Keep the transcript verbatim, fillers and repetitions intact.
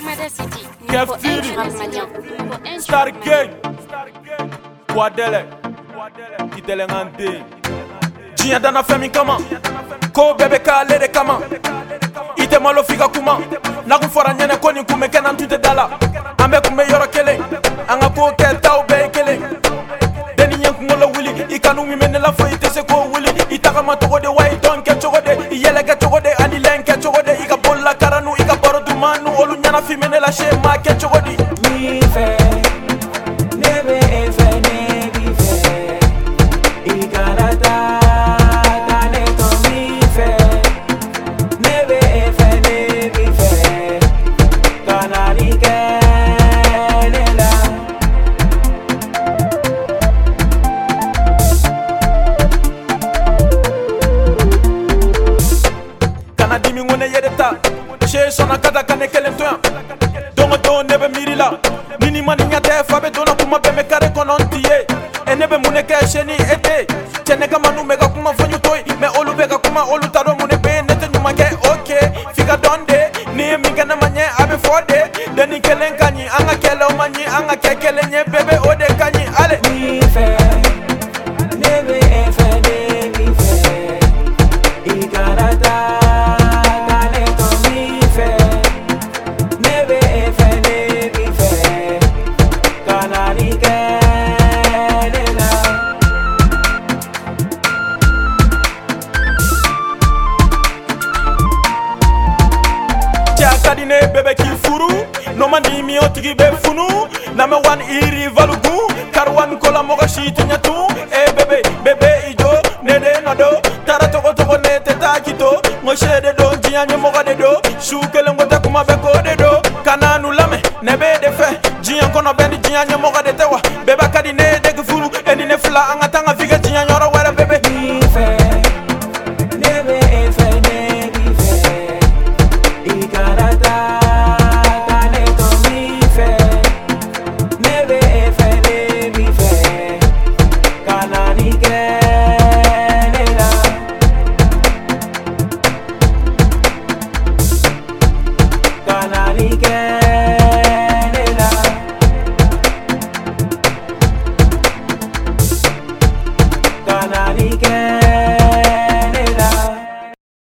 Keftiri, Star Gang, Guadele, Kitele Ngante. Jia dana femi kama, ko bebe ka lede kama. Ite malo figa kuma, nagu fora nyene koni kume kenan tute dala. Ambe kume yoro kele, anga ko ke tau be kele. Deni nyen kumolo wili, ikanu mi menela fo ite se ko wili. Itaka matogo de wa iton ke chogo de, iyele ke chogo de, ani len ke chogo de. Ika bolla karanu, ika boro dumanu, olu nyana fi menela she ma ke chogo di. Mi fe, nebe e fe, nebi fe, ikarata. She sona kata kane kelen toya dongo don nebe mirila nini mani nyate fabe dona kuma beme kare konontiye e nebe mune ke sheni ete chene kama nume ka kuma fanyu toy me olu beka kuma olu taro mune be nete nyuma ke okay figa donde ni minga na manye abe fode deni kelen kanyi anga kele o manyi anga ke kele nye bebe ode kanyi ale mi fe nebe e fe nebi fe ikarata. Kadine bebe ki furu no mani mi otigi be funu na me wan iri valugu karwan kola moga shiti nyatu e bebe bebe ijo nede nado tara toko toko ne teta kito mo shede do jianya moga de do shukele ngota kuma be ko de do kananu lame nebe de fe jian kono ben jianya moga de tewa bebe kadine de furu eni ne fla